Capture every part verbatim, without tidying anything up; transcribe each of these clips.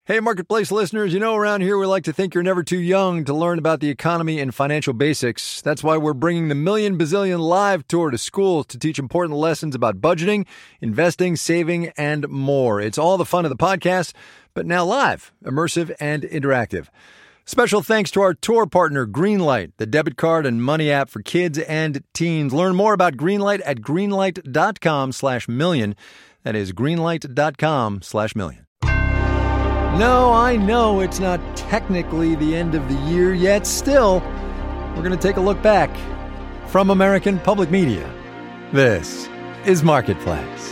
Hey, Marketplace listeners, you know around here we like to think you're never too young to learn about the economy and financial basics. That's why we're bringing the Million Bazillion Live Tour to schools to teach important lessons about budgeting, investing, saving, and more. It's all the fun of the podcast, but now live, immersive, and interactive. Special thanks to our tour partner, Greenlight, the debit card and money app for kids and teens. Learn more about Greenlight at greenlight.com slash million. That is greenlight.com slash million. No, I know it's not technically the end of the year yet. Still, we're going to take a look back from American Public Media. This is Marketplace.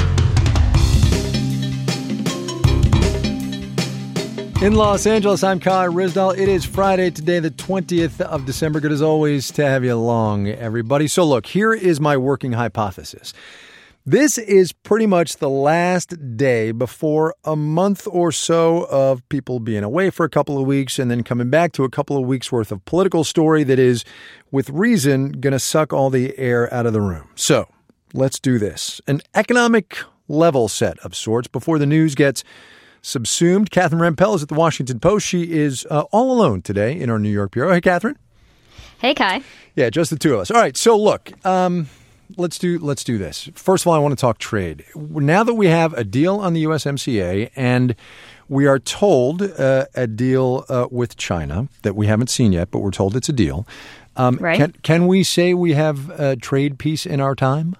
In Los Angeles, I'm Kai Ryssdal. It is Friday today, the twentieth of December. Good as always to have you along, everybody. So look, here is my working hypothesis. This is pretty much the last day before a month or so of people being away for a couple of weeks and then coming back to a couple of weeks worth of political story that is, with reason, going to suck all the air out of the room. So let's do this. An economic level set of sorts before the news gets subsumed. Catherine Rampell is at the Washington Post. She is uh, all alone today in our New York bureau. Hey, Catherine. Hey, Kai. Yeah, just the two of us. All right. So look, um, Let's do let's do this. First of all, I want to talk trade. Now that we have a deal on the U S M C A and we are told uh, a deal uh, with China that we haven't seen yet, but we're told it's a deal. Um, right. Can, can we say we have a trade peace in our time?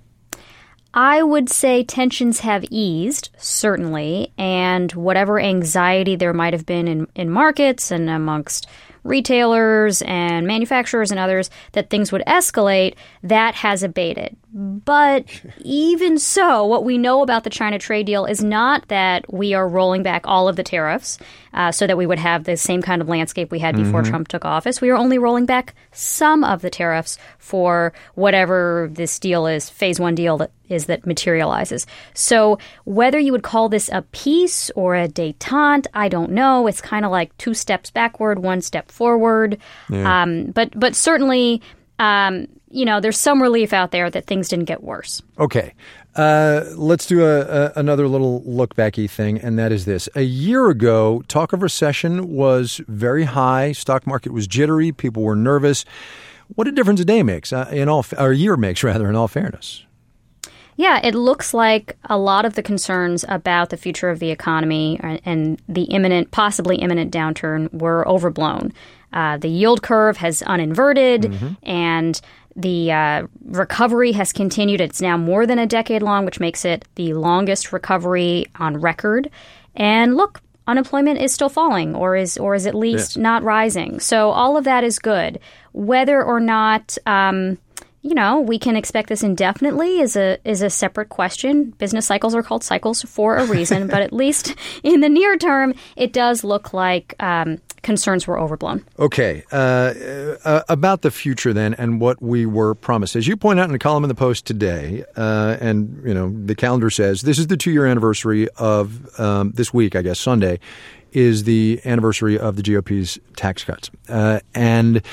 I would say tensions have eased, certainly, and whatever anxiety there might have been in, in markets and amongst retailers and manufacturers and others that things would escalate, that has abated. But even so, what we know about the China trade deal is not that we are rolling back all of the tariffs uh, so that we would have the same kind of landscape we had before mm-hmm. Trump took office. We are only rolling back some of the tariffs for whatever this deal is, phase one deal that is that materializes. So whether you would call this a peace or a détente, I don't know. It's kind of like two steps backward, one step forward. Yeah. Um, but but certainly, um, you know, there's some relief out there that things didn't get worse. Okay. Uh, let's do a, a, another little look-backy thing, and that is this. A year ago, talk of recession was very high. Stock market was jittery. People were nervous. What a difference a day makes, uh, in all, or a year makes, rather, in all fairness. Yeah, it looks like a lot of the concerns about the future of the economy and the imminent, possibly imminent downturn were overblown. Uh, the yield curve has uninverted, mm-hmm. and the uh, recovery has continued. It's now more than a decade long, which makes it the longest recovery on record. And look, unemployment is still falling, or is or is at least yeah. not rising. So all of that is good. Whether or not Um, You know, we can expect this indefinitely is a is a separate question. Business cycles are called cycles for a reason, but at least in the near term, it does look like um, concerns were overblown. Okay. Uh, uh, about the future then and what we were promised. As you point out in a column in the Post today, uh, and, you know, the calendar says this is the two-year anniversary of um, this week, I guess, Sunday, is the anniversary of the G O P's tax cuts. Uh, and...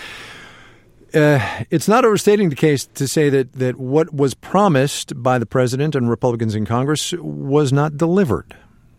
Uh, it's not overstating the case to say that, that what was promised by the president and Republicans in Congress was not delivered.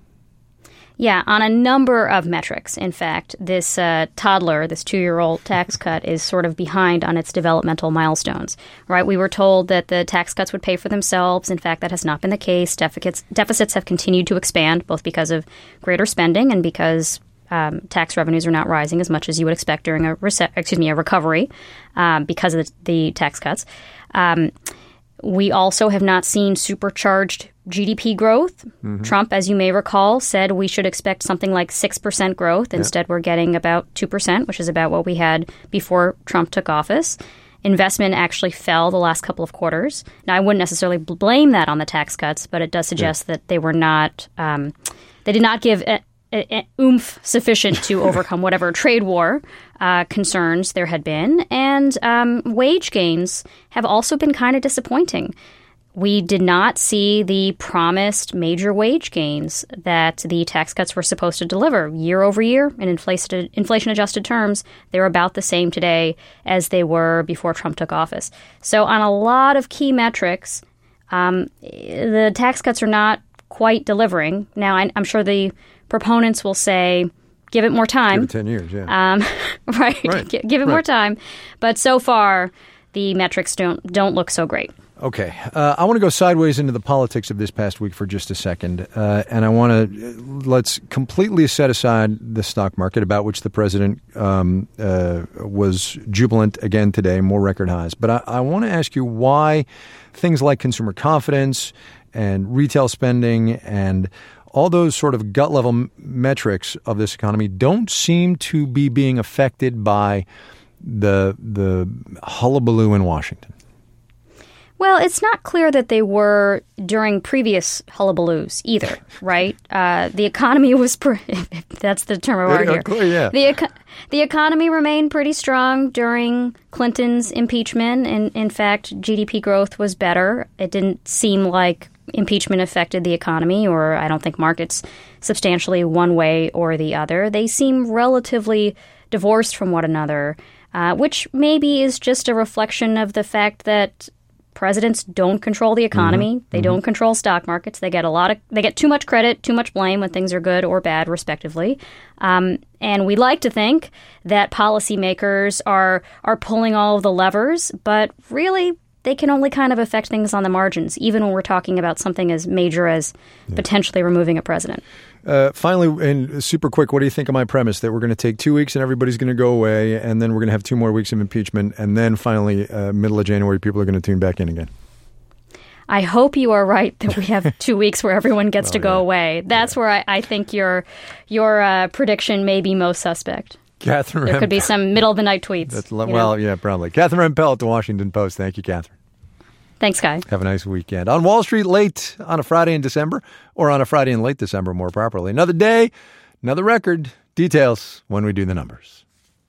Yeah, on a number of metrics. In fact, this uh, toddler, this two-year-old tax cut is sort of behind on its developmental milestones, right? We were told that the tax cuts would pay for themselves. In fact, that has not been the case. Deficits, deficits have continued to expand, both because of greater spending and because Um, tax revenues are not rising as much as you would expect during a rece- excuse me a recovery um, because of the, the tax cuts. Um, we also have not seen supercharged G D P growth. Mm-hmm. Trump, as you may recall, said we should expect something like six percent growth. Instead, yeah. we're getting about two percent, which is about what we had before Trump took office. Investment actually fell the last couple of quarters. Now, I wouldn't necessarily blame that on the tax cuts, but it does suggest yeah. that they were not um, – they did not give – oomph sufficient to overcome whatever trade war uh, concerns there had been. And um, wage gains have also been kind of disappointing. We did not see the promised major wage gains that the tax cuts were supposed to deliver. Year over year, in inflation, inflation-adjusted terms, they're about the same today as they were before Trump took office. So on a lot of key metrics, um, the tax cuts are not quite delivering. Now, I, I'm sure the proponents will say, give it more time. Give it ten years, yeah. Um, right. right. G- give it right. more time. But so far, the metrics don't don't look so great. Okay. Uh, I want to go sideways into the politics of this past week for just a second. Uh, and I want to, let's completely set aside the stock market, about which the president um, uh, was jubilant again today, more record highs. But I, I want to ask you why things like consumer confidence and retail spending and all those sort of gut level m- metrics of this economy don't seem to be being affected by the the hullabaloo in Washington. Well, it's not clear that they were during previous hullabaloos either, right? Uh, the economy was, pre- if that's the term of art here. Clear, yeah. The, eco- the economy remained pretty strong during Clinton's impeachment. And in fact, G D P growth was better. It didn't seem like impeachment affected the economy, or I don't think markets substantially one way or the other. They seem relatively divorced from one another, uh, which maybe is just a reflection of the fact that presidents don't control the economy. Mm-hmm. They mm-hmm. don't control stock markets. They get a lot of they get too much credit, too much blame when things are good or bad, respectively. Um, and we like to think that policymakers are are pulling all of the levers, but really they can only kind of affect things on the margins, even when we're talking about something as major as yeah. potentially removing a president. Uh, finally, and super quick, what do you think of my premise that we're going to take two weeks and everybody's going to go away, and then we're going to have two more weeks of impeachment, and then finally, uh, middle of January, people are going to tune back in again? I hope you are right that we have two weeks where everyone gets oh, to go yeah. away. That's yeah. where I, I think your your uh, prediction may be most suspect. Catherine there Rempel. Could be some middle-of-the-night tweets. That's, well, know? yeah, probably. Catherine Rempel at the Washington Post. Thank you, Catherine. Thanks, Guy. Have a nice weekend. On Wall Street late on a Friday in December, or on a Friday in late December, more properly. Another day, another record. Details when we do the numbers.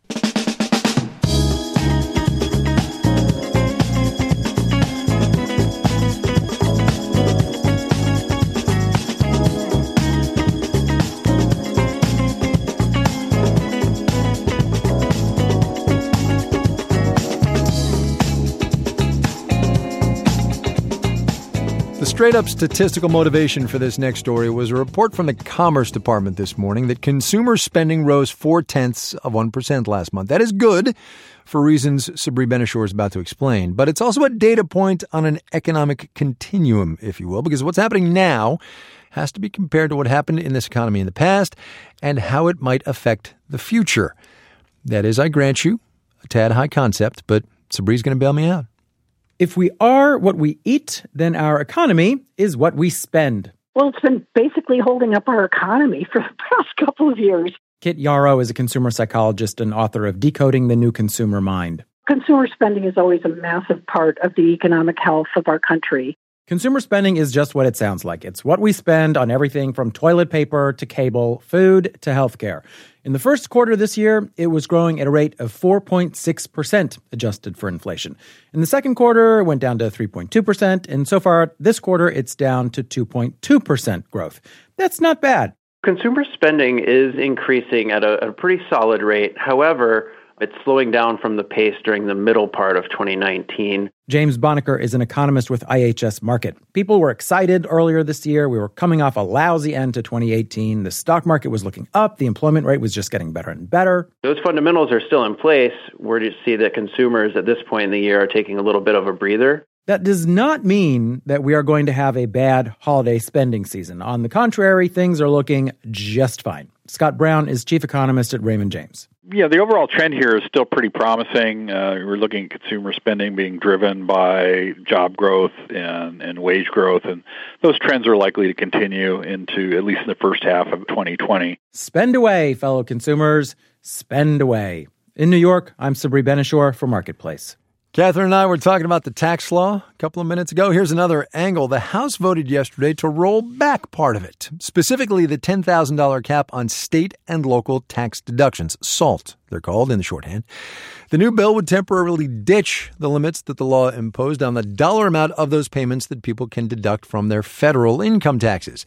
Straight-up statistical motivation for this next story was a report from the Commerce Department this morning that consumer spending rose four-tenths of one percent last month. That is good for reasons Sabri Ben-Achour is about to explain. But it's also a data point on an economic continuum, if you will, because what's happening now has to be compared to what happened in this economy in the past and how it might affect the future. That is, I grant you, a tad high concept, but Sabri's going to bail me out. If we are what we eat, then our economy is what we spend. Well, it's been basically holding up our economy for the past couple of years. Kit Yarrow is a consumer psychologist and author of Decoding the New Consumer Mind. Consumer spending is always a massive part of the economic health of our country. Consumer spending is just what it sounds like. It's what we spend on everything from toilet paper to cable, food to healthcare. In the first quarter this year, it was growing at a rate of four point six percent adjusted for inflation. In the second quarter, it went down to three point two percent, and so far this quarter, it's down to two point two percent growth. That's not bad. Consumer spending is increasing at a, a pretty solid rate. However, it's slowing down from the pace during the middle part of twenty nineteen. James Bonneker is an economist with I H S Markit. People were excited earlier this year. We were coming off a lousy end to twenty eighteen. The stock market was looking up. The employment rate was just getting better and better. Those fundamentals are still in place. We're to see that consumers at this point in the year are taking a little bit of a breather. That does not mean that we are going to have a bad holiday spending season. On the contrary, things are looking just fine. Scott Brown is chief economist at Raymond James. Yeah, the overall trend here is still pretty promising. Uh, we're looking at consumer spending being driven by job growth and, and wage growth, and those trends are likely to continue into at least in the first half of twenty twenty. Spend away, fellow consumers. Spend away. In New York, I'm Sabri Ben-Achour for Marketplace. Catherine and I were talking about the tax law a couple of minutes ago. Here's another angle. The House voted yesterday to roll back part of it, specifically the ten thousand dollars cap on state and local tax deductions, SALT, they're called in the shorthand. The new bill would temporarily ditch the limits that the law imposed on the dollar amount of those payments that people can deduct from their federal income taxes.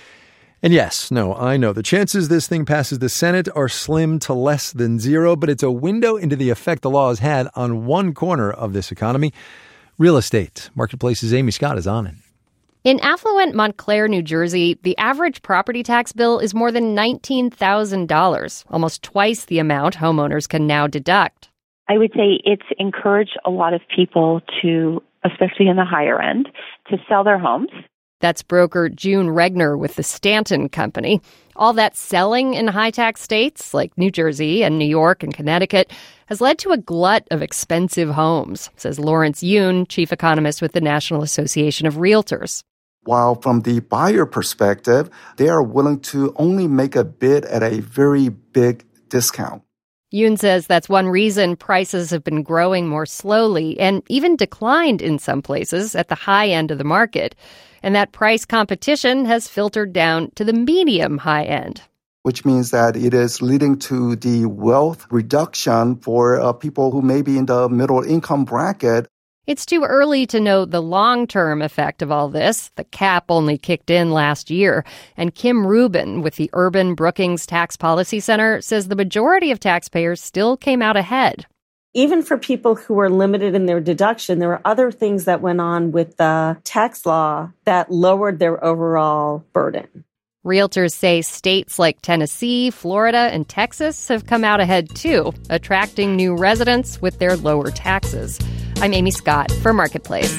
And yes, no, I know the chances this thing passes the Senate are slim to less than zero, but it's a window into the effect the law has had on one corner of this economy, real estate. Marketplace's Amy Scott is on it. In affluent Montclair, New Jersey, the average property tax bill is more than nineteen thousand dollars, almost twice the amount homeowners can now deduct. I would say it's encouraged a lot of people to, especially in the higher end, to sell their homes. That's broker June Regner with the Stanton Company. All that selling in high-tax states like New Jersey and New York and Connecticut has led to a glut of expensive homes, says Lawrence Yoon, chief economist with the National Association of Realtors. While from the buyer perspective, they are willing to only make a bid at a very big discount. Yoon says that's one reason prices have been growing more slowly and even declined in some places at the high end of the market. And that price competition has filtered down to the medium high end. Which means that it is leading to the wealth reduction for uh, people who may be in the middle income bracket. It's too early to know the long-term effect of all this. The cap only kicked in last year. And Kim Rubin with the Urban Brookings Tax Policy Center says the majority of taxpayers still came out ahead. Even for people who were limited in their deduction, there were other things that went on with the tax law that lowered their overall burden. Realtors say states like Tennessee, Florida, and Texas have come out ahead too, attracting new residents with their lower taxes. I'm Amy Scott for Marketplace.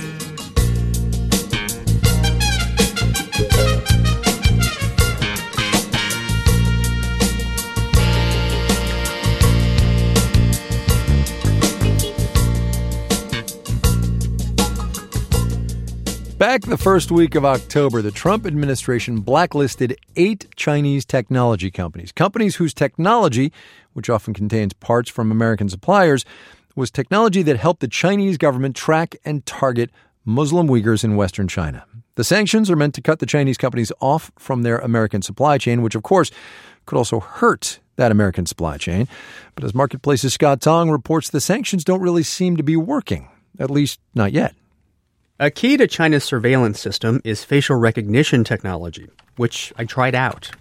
Back the first week of October, the Trump administration blacklisted eight Chinese technology companies, companies whose technology, which often contains parts from American suppliers, was technology that helped the Chinese government track and target Muslim Uyghurs in Western China. The sanctions are meant to cut the Chinese companies off from their American supply chain, which, of course, could also hurt that American supply chain. But as Marketplace's Scott Tong reports, the sanctions don't really seem to be working, at least not yet. A key to China's surveillance system is facial recognition technology, which I tried out.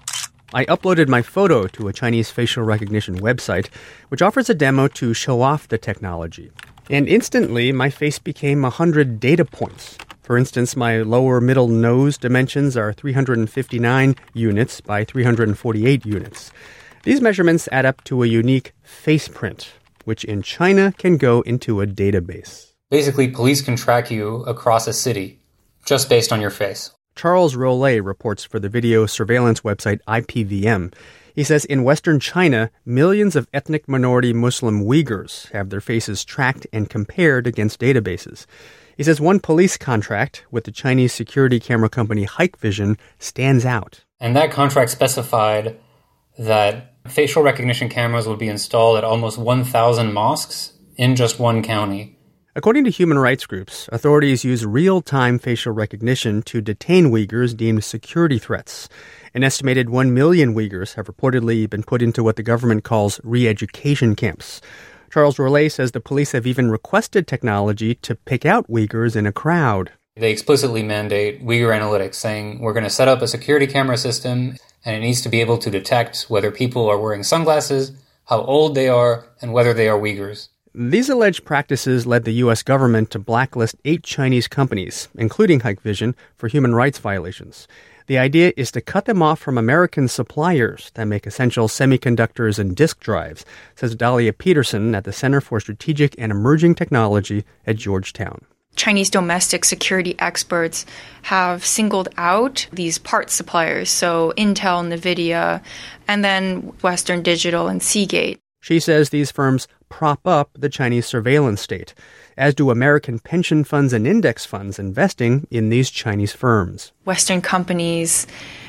I uploaded my photo to a Chinese facial recognition website, which offers a demo to show off the technology. And instantly, my face became one hundred data points. For instance, my lower middle nose dimensions are three hundred fifty-nine units by three hundred forty-eight units. These measurements add up to a unique face print, which in China can go into a database. Basically, police can track you across a city just based on your face. Charles Rollet reports for the video surveillance website I P V M. He says in Western China, millions of ethnic minority Muslim Uyghurs have their faces tracked and compared against databases. He says one police contract with the Chinese security camera company Hikvision stands out. And that contract specified that facial recognition cameras would be installed at almost one thousand mosques in just one county. According to human rights groups, authorities use real-time facial recognition to detain Uyghurs deemed security threats. An estimated one million Uyghurs have reportedly been put into what the government calls re-education camps. Charles Rollet says the police have even requested technology to pick out Uyghurs in a crowd. They explicitly mandate Uyghur Analytics, saying we're going to set up a security camera system, and it needs to be able to detect whether people are wearing sunglasses, how old they are, and whether they are Uyghurs. These alleged practices led the U S government to blacklist eight Chinese companies, including Hikvision, for human rights violations. The idea is to cut them off from American suppliers that make essential semiconductors and disk drives, says Dahlia Peterson at the Center for Strategic and Emerging Technology at Georgetown. Chinese domestic security experts have singled out these parts suppliers, so Intel, NVIDIA, and then Western Digital and Seagate. She says these firms prop up the Chinese surveillance state, as do American pension funds and index funds investing in these Chinese firms. Western companies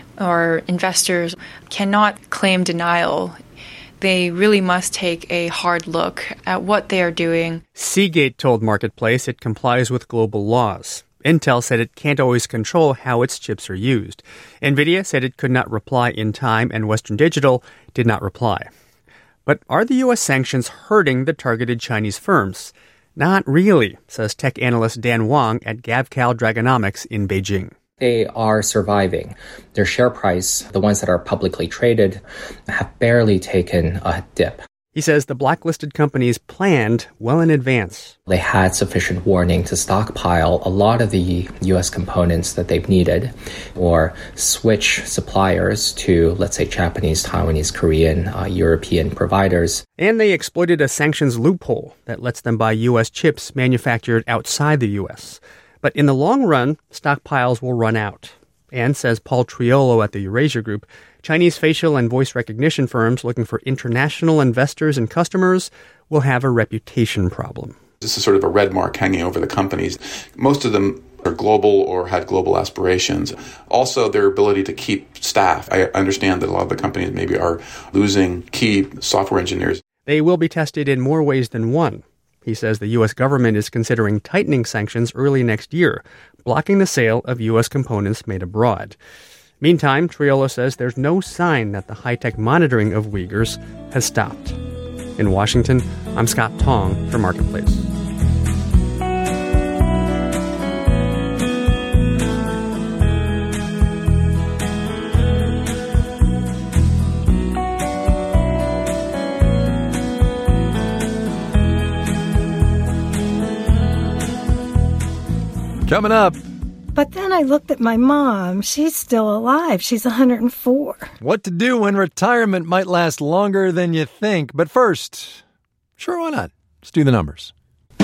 or investors cannot claim denial. They really must take a hard look at what they are doing. Seagate told Marketplace it complies with global laws. Intel said it can't always control how its chips are used. NVIDIA said it could not reply in time, and Western Digital did not reply. But are the U S sanctions hurting the targeted Chinese firms? Not really, says tech analyst Dan Wang at GavCal Dragonomics in Beijing. They are surviving. Their share price, the ones that are publicly traded, have barely taken a dip. He says the blacklisted companies planned well in advance. They had sufficient warning to stockpile a lot of the U S components that they've needed or switch suppliers to, let's say, Japanese, Taiwanese, Korean, uh, European providers. And they exploited a sanctions loophole that lets them buy U S chips manufactured outside the U S. But in the long run, stockpiles will run out. And, says Paul Triolo at the Eurasia Group, Chinese facial and voice recognition firms looking for international investors and customers will have a reputation problem. This is sort of a red mark hanging over the companies. Most of them are global or had global aspirations. Also, their ability to keep staff. I understand that a lot of the companies maybe are losing key software engineers. They will be tested in more ways than one. He says the U S government is considering tightening sanctions early next year, blocking the sale of U S components made abroad. Meantime, Triolo says there's no sign that the high-tech monitoring of Uyghurs has stopped. In Washington, I'm Scott Tong for Marketplace. Coming up. But then I looked at my mom. She's still alive. She's one hundred four. What to do when retirement might last longer than you think. But first, sure, why not? Let's do the numbers.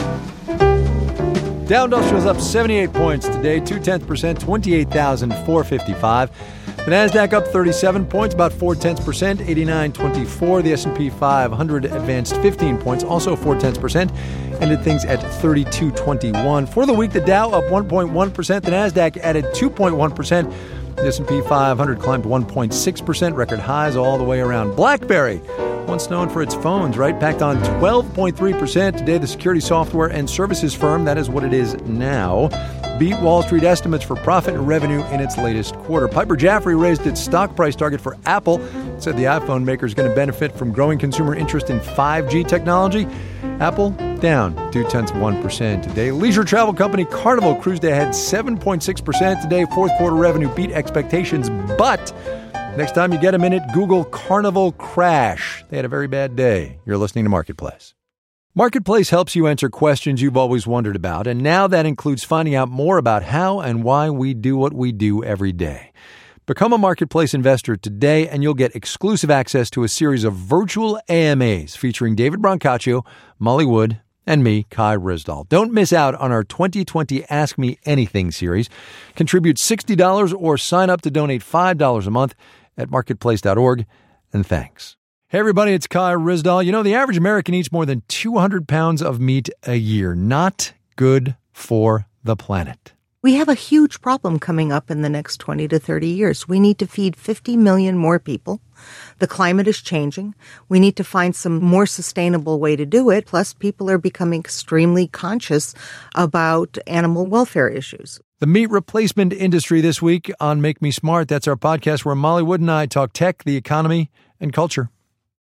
Dow Industrial's up seventy-eight points today, two-tenths percent, twenty-eight thousand four hundred fifty-five. The Nasdaq up thirty-seven points, about four-tenths percent, eighty-nine twenty-four. The S and P five hundred advanced fifteen points, also four-tenths percent, ended things at thirty-two twenty-one. For the week, the Dow up one point one percent, the Nasdaq added two point one percent. The S and P five hundred climbed one point six percent, record highs all the way around. BlackBerry, once known for its phones, right, packed on twelve point three percent. Today, the security software and services firm, that is what it is now, beat Wall Street estimates for profit and revenue in its latest quarter. Piper Jaffray raised its stock price target for Apple, said the iPhone maker is going to benefit from growing consumer interest in five G technology. Apple down two-tenths of one percent today. Leisure travel company Carnival cruised ahead seven point six percent today. Fourth quarter revenue beat expectations, but next time you get a minute, Google Carnival crash. They had a very bad day. You're listening to Marketplace. Marketplace helps you answer questions you've always wondered about, and now that includes finding out more about how and why we do what we do every day. Become a Marketplace investor today, and you'll get exclusive access to a series of virtual A M As featuring David Brancaccio, Molly Wood, and me, Kai Ryssdal. Don't miss out on our twenty twenty Ask Me Anything series. Contribute sixty dollars or sign up to donate five dollars a month at marketplace dot org, and thanks. Hey everybody, it's Kai Ryssdal. You know, the average American eats more than two hundred pounds of meat a year. Not good for the planet. We have a huge problem coming up in the next twenty to thirty years. We need to feed fifty million more people. The climate is changing. We need to find some more sustainable way to do it. Plus, people are becoming extremely conscious about animal welfare issues. The meat replacement industry this week on Make Me Smart. That's our podcast where Molly Wood and I talk tech, the economy, and culture.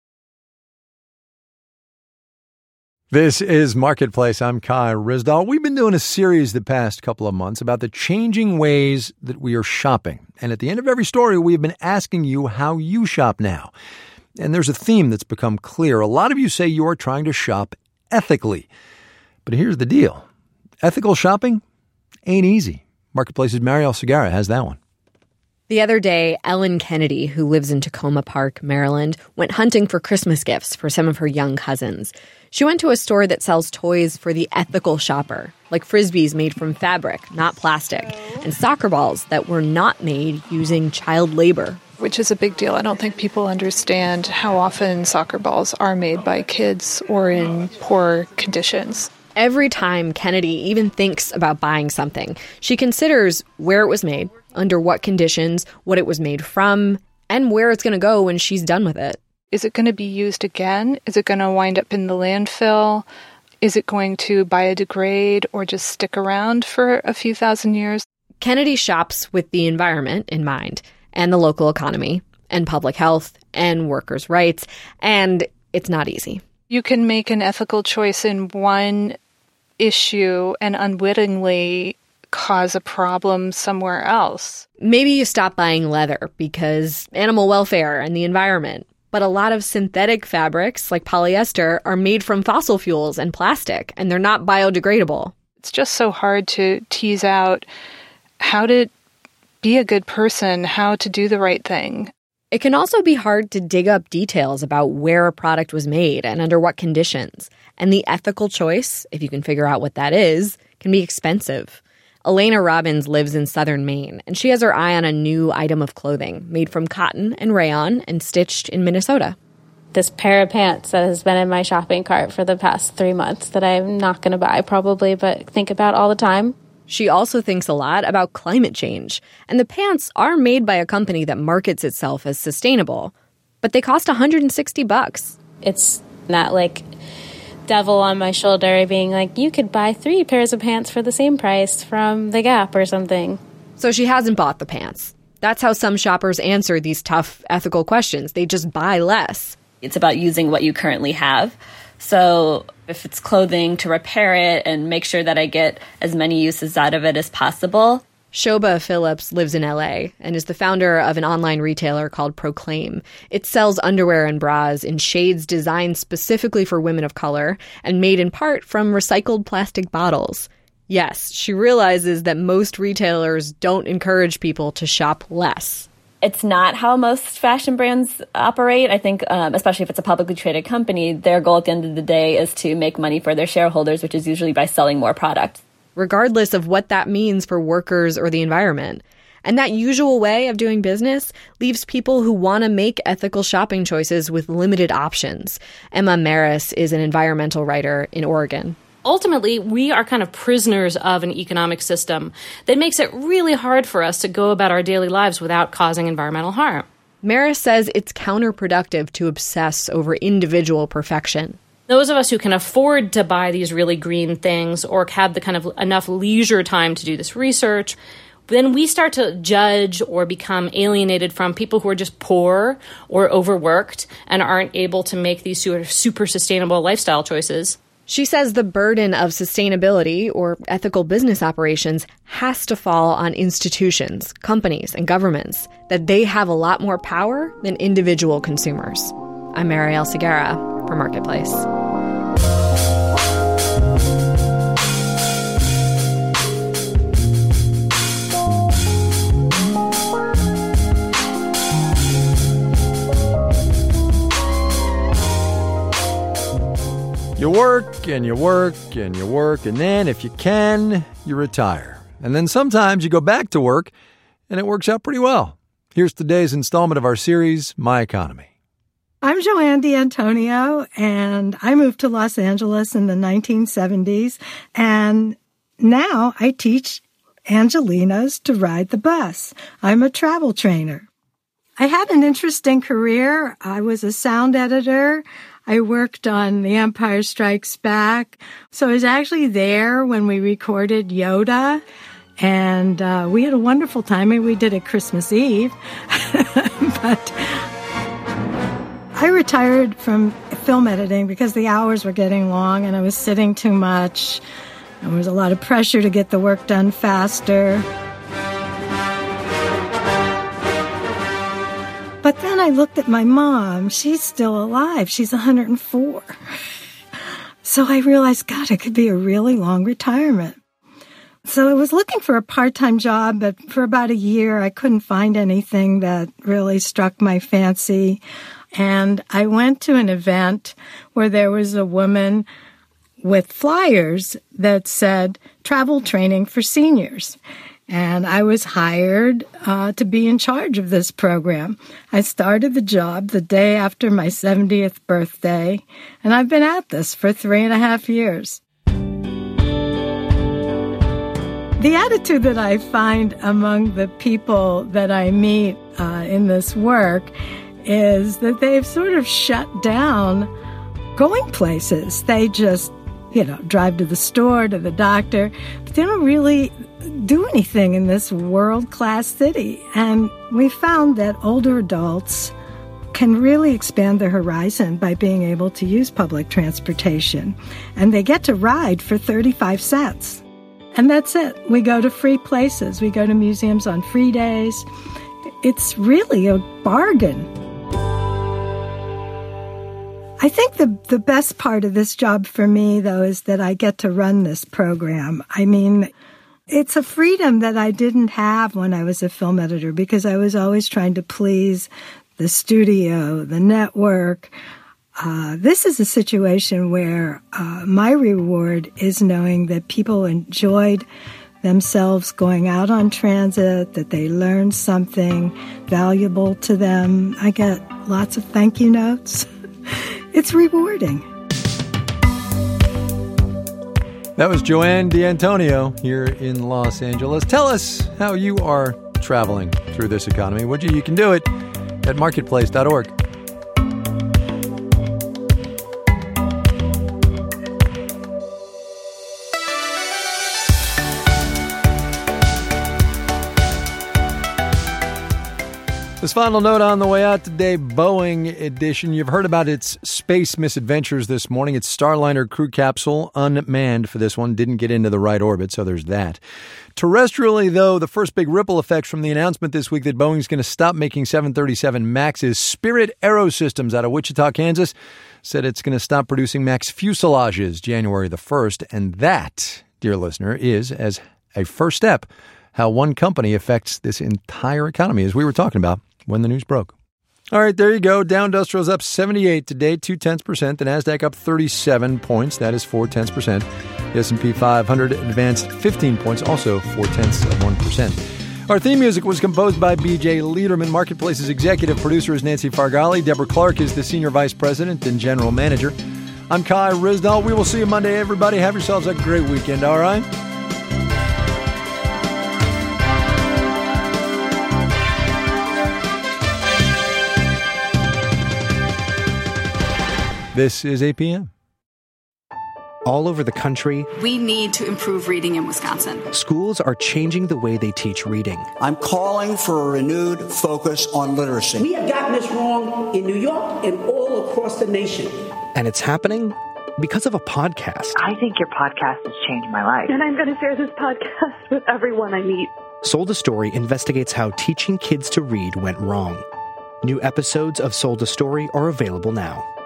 This is Marketplace. I'm Kai Ryssdal. We've been doing a series the past couple of months about the changing ways that we are shopping. And at the end of every story, we've been asking you how you shop now. And there's a theme that's become clear. A lot of you say you're trying to shop ethically. But here's the deal. Ethical shopping ain't easy. Marketplace's Marielle Segarra has that one. The other day, Ellen Kennedy, who lives in Tacoma Park, Maryland, went hunting for Christmas gifts for some of her young cousins. She went to a store that sells toys for the ethical shopper, like Frisbees made from fabric, not plastic, and soccer balls that were not made using child labor. Which is a big deal. I don't think people understand how often soccer balls are made by kids or in poor conditions. Every time Kennedy even thinks about buying something, she considers where it was made, under what conditions, what it was made from, and where it's going to go when she's done with it. Is it going to be used again? Is it going to wind up in the landfill? Is it going to biodegrade or just stick around for a few thousand years? Kennedy shops with the environment in mind, and the local economy, and public health, and workers' rights, and it's not easy. You can make an ethical choice in one issue and unwittingly cause a problem somewhere else. Maybe you stop buying leather because animal welfare and the environment. But a lot of synthetic fabrics, like polyester, are made from fossil fuels and plastic, and they're not biodegradable. It's just so hard to tease out how to be a good person, how to do the right thing. It can also be hard to dig up details about where a product was made and under what conditions. And the ethical choice, if you can figure out what that is, can be expensive. Elena Robbins lives in southern Maine, and she has her eye on a new item of clothing made from cotton and rayon and stitched in Minnesota. This pair of pants that has been in my shopping cart for the past three months that I'm not going to buy probably, but think about all the time. She also thinks a lot about climate change, and the pants are made by a company that markets itself as sustainable, but they cost one hundred sixty bucks. It's not like devil on my shoulder being like, you could buy three pairs of pants for the same price from The Gap or something. So she hasn't bought the pants. That's how some shoppers answer these tough ethical questions. They just buy less. It's about using what you currently have. So if it's clothing, to repair it and make sure that I get as many uses out of it as possible. Shoba Phillips lives in L A and is the founder of an online retailer called Proclaim. It sells underwear and bras in shades designed specifically for women of color and made in part from recycled plastic bottles. Yes, she realizes that most retailers don't encourage people to shop less. It's not how most fashion brands operate. I think, um, especially if it's a publicly traded company, their goal at the end of the day is to make money for their shareholders, which is usually by selling more product, regardless of what that means for workers or the environment. And that usual way of doing business leaves people who want to make ethical shopping choices with limited options. Emma Maris is an environmental writer in Oregon. Ultimately, we are kind of prisoners of an economic system that makes it really hard for us to go about our daily lives without causing environmental harm. Maris says it's counterproductive to obsess over individual perfection. Those of us who can afford to buy these really green things or have the kind of enough leisure time to do this research, then we start to judge or become alienated from people who are just poor or overworked and aren't able to make these sort of super sustainable lifestyle choices. She says the burden of sustainability or ethical business operations has to fall on institutions, companies, and governments, that they have a lot more power than individual consumers. I'm Marielle Segura for Marketplace. You work and you work and you work, and then if you can, you retire. And then sometimes you go back to work, and it works out pretty well. Here's today's installment of our series, My Economy. I'm Joanne D'Antonio, and I moved to Los Angeles in the nineteen seventies, and now I teach Angelinos to ride the bus. I'm a travel trainer. I had an interesting career. I was a sound editor. I worked on The Empire Strikes Back. So I was actually there when we recorded Yoda, and uh, we had a wonderful time. I mean, we did it Christmas Eve, but I retired from film editing because the hours were getting long and I was sitting too much. There was a lot of pressure to get the work done faster. But then I looked at my mom. She's still alive. She's one hundred four. So I realized, God, it could be a really long retirement. So I was looking for a part-time job, but for about a year, I couldn't find anything that really struck my fancy. And I went to an event where there was a woman with flyers that said travel training for seniors. And I was hired uh, to be in charge of this program. I started the job the day after my seventieth birthday, and I've been at this for three and a half years. The attitude that I find among the people that I meet uh, in this work is that they've sort of shut down going places. They just, you know, drive to the store, to the doctor, but they don't really do anything in this world-class city. And we found that older adults can really expand their horizon by being able to use public transportation. And they get to ride for thirty-five cents. And that's it. We go to free places. We go to museums on free days. It's really a bargain. I think the, the best part of this job for me, though, is that I get to run this program. I mean, it's a freedom that I didn't have when I was a film editor because I was always trying to please the studio, the network. Uh, this is a situation where uh, my reward is knowing that people enjoyed themselves going out on transit, that they learned something valuable to them. I get lots of thank you notes. It's rewarding. That was Joanne D'Antonio here in Los Angeles. Tell us how you are traveling through this economy. Would you? You can do it at marketplace dot org. This final note on the way out today, Boeing edition. You've heard about its space misadventures this morning. Its Starliner crew capsule, unmanned for this one, didn't get into the right orbit, so there's that. Terrestrially, though, the first big ripple effects from the announcement this week that Boeing's going to stop making seven thirty-seven Max's. Spirit Aerosystems out of Wichita, Kansas, said it's going to stop producing Max fuselages January the first. And that, dear listener, is, as a first step, how one company affects this entire economy, as we were talking about when the news broke. All right, there you go. Dow Industrial's up seventy-eight today, two-tenths percent. The NASDAQ up thirty-seven points. That is four-tenths percent. The S and P five hundred advanced fifteen points, also four-tenths of one percent. Our theme music was composed by B J Liederman. Marketplace's executive producer is Nancy Fargali. Deborah Clark is the senior vice president and general manager. I'm Kai Ryssdal. We will see you Monday, everybody. Have yourselves a great weekend, all right? This is A P M. All over the country, we need to improve reading in Wisconsin. Schools are changing the way they teach reading. I'm calling for a renewed focus on literacy. We have gotten this wrong in New York and all across the nation. And it's happening because of a podcast. I think your podcast has changed my life. And I'm going to share this podcast with everyone I meet. Sold a Story investigates how teaching kids to read went wrong. New episodes of Sold a Story are available now.